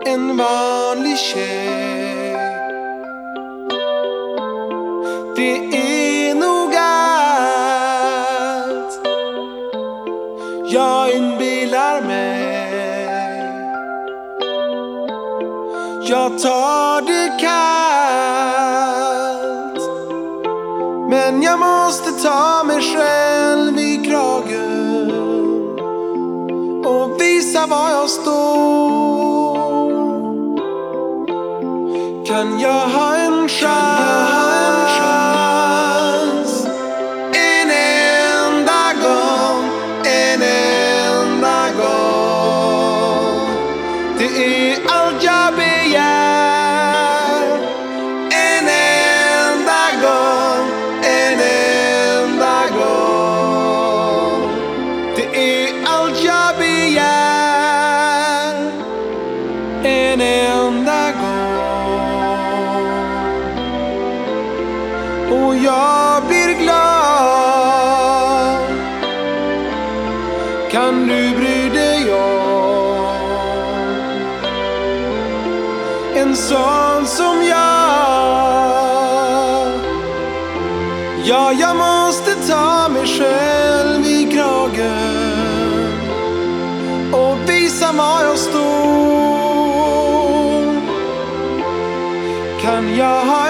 en vanlig tjej. Det är nog allt jag inbillar mig. Jag tar det kallt, men jag måste ta mig själv i kragen och visa var jag står. Kan jag ha en chans? En enda gång, en enda gång. Det är allt jag begär. En enda gång, en enda gång. Det är allt jag begär. En enda gång. Och jag blir glad. Kan du bry dig om en sån som jag? Ja, jag måste ta mig själv i kragen och visa var jag står. Kan jag ha